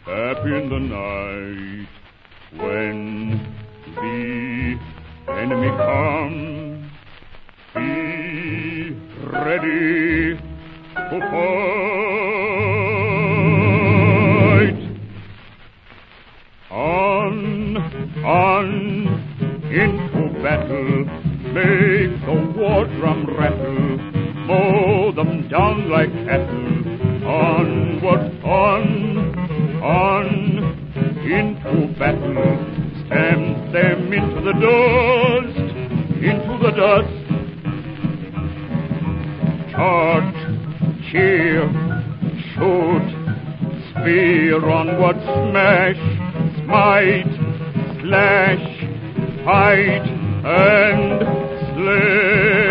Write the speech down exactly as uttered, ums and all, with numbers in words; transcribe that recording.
Step in the night when the enemy comes. Be ready to fight. On, on, into battle, make the war drum rattle, mow them down like cattle. Onward, on, on, into battle, stamp them into the dust, into the dust. Charge, cheer, shoot, spear, onward, smash, smite, slash, fight, and slay.